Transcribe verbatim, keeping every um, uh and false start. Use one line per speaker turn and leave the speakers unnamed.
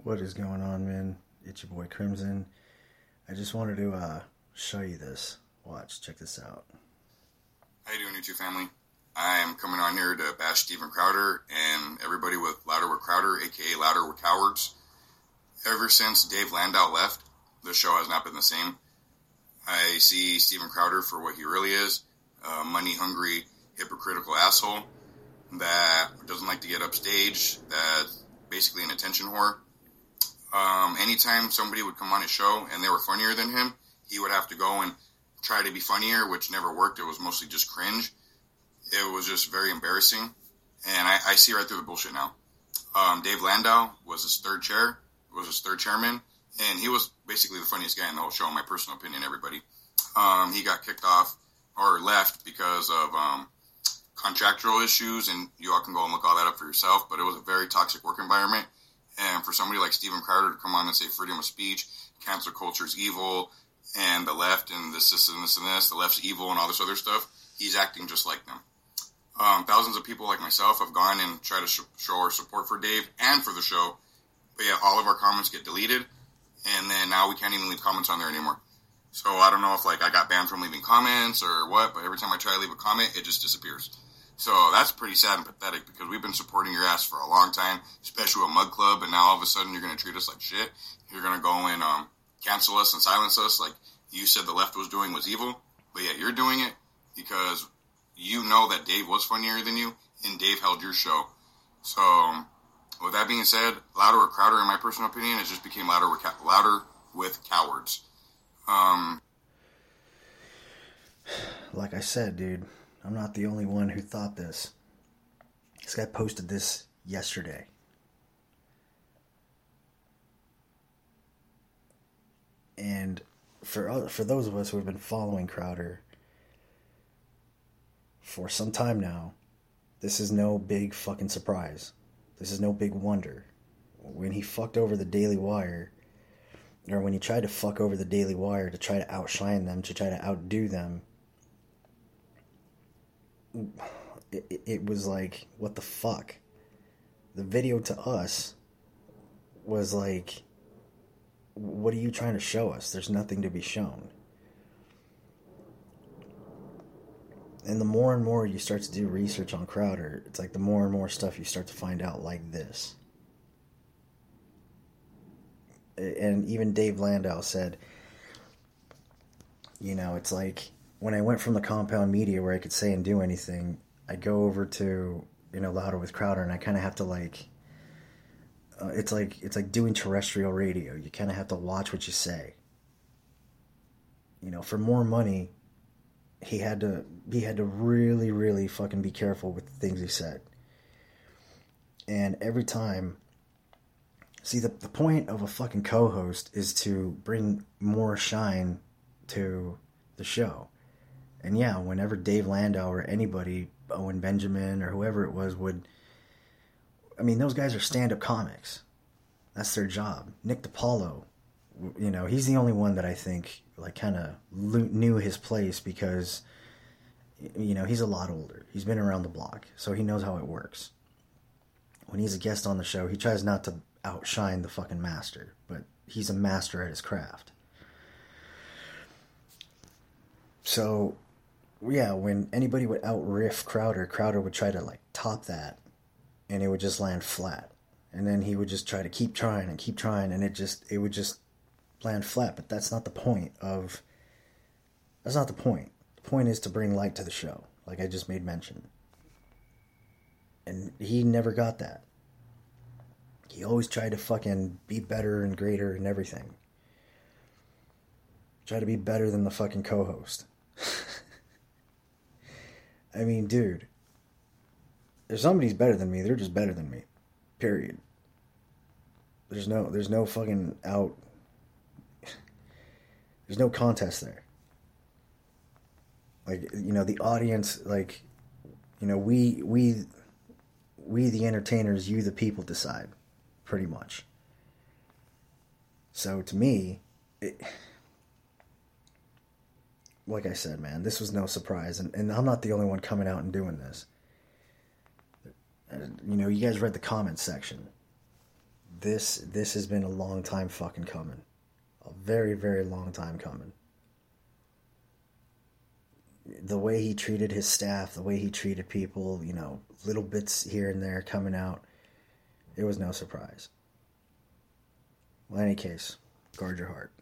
What is going on, man? It's your boy Crimson. I just wanted to uh, show you this. Watch, check this out.
How you doing, YouTube family? I am coming on here to bash Steven Crowder and everybody with Louder with Crowder, aka Louder with Cowards. Ever since Dave Landau left, the show has not been the same. I see Steven Crowder for what he really is, a money-hungry, hypocritical asshole that doesn't like to get upstage, that's basically an attention whore. Um, anytime somebody would come on his show and they were funnier than him, he would have to go and try to be funnier, which never worked. It was mostly just cringe. It was just very embarrassing. And I, I see right through the bullshit now. Um, Dave Landau was his third chair, was his third chairman, and he was basically the funniest guy in the whole show, in my personal opinion, everybody. Um, he got kicked off, or left, because of um, contractual issues, and you all can go and look all that up for yourself, but it was a very toxic work environment. And for somebody like Steven Crowder to come on and say freedom of speech, cancel culture is evil, and the left, and this, this, and this, and this, the left's evil, and all this other stuff, he's acting just like them. Um, thousands of people like myself have gone and tried to sh- show our support for Dave and for the show, but yeah, all of our comments get deleted, and then now we can't even leave comments on there anymore. So I don't know if like I got banned from leaving comments or what, but every time I try to leave a comment, it just disappears. So that's pretty sad and pathetic, because we've been supporting your ass for a long time, especially with Mug Club, and now all of a sudden you're going to treat us like shit. You're going to go and um, cancel us and silence us like you said the left was doing was evil. But yeah, you're doing it because you know that Dave was funnier than you, and Dave held your show. So with that being said, Louder with Crowder, in my personal opinion, it just became Louder with, louder with Cowards. Um,
like I said, dude, I'm not the only one who thought this. This guy posted this yesterday. And for for those of us who have been following Crowder for some time now, this is no big fucking surprise. This is no big wonder. When he fucked over the Daily Wire, or when he tried to fuck over the Daily Wire to try to outshine them, to try to outdo them, It, it was like, what the fuck? The video to us was like, what are you trying to show us? There's nothing to be shown. And the more and more you start to do research on Crowder, it's like the more and more stuff you start to find out like this. And even Dave Landau said, you know, it's like, when I went from the compound media where I could say and do anything, I go over to, you know, Louder with Crowder, and I kind of have to like, uh, it's like, it's like doing terrestrial radio. You kind of have to watch what you say. You know, for more money, he had to, he had to really, really fucking be careful with the things he said. And every time, see, the, the point of a fucking co-host is to bring more shine to the show. And yeah, whenever Dave Landau or anybody, Owen Benjamin or whoever it was, would... I mean, those guys are stand-up comics. That's their job. Nick DiPaolo, you know, he's the only one that I think, like, kind of knew his place because, you know, he's a lot older. He's been around the block, so he knows how it works. When he's a guest on the show, he tries not to outshine the fucking master, but he's a master at his craft. So... yeah, when anybody would out-riff Crowder, Crowder would try to, like, top that, and it would just land flat. And then he would just try to keep trying and keep trying, and it just, it would just land flat. But that's not the point of, that's not the point. The point is to bring light to the show, like I just made mention. And he never got that. He always tried to fucking be better and greater and everything. Try to be better than the fucking co-host. I mean, dude, if somebody's better than me, they're just better than me. Period. There's no, there's no fucking out, there's no contest there. Like, you know, the audience, like, you know, we, we, we the entertainers, you the people decide, pretty much. So, to me, it... like I said, man, this was no surprise, and, and I'm not the only one coming out and doing this. You know, you guys read the comments section. this this has been a long time fucking coming. A very, very long time coming. The way he treated his staff, the way he treated people, you know, little bits here and there coming out, it was no surprise. Well, in any case, guard your heart.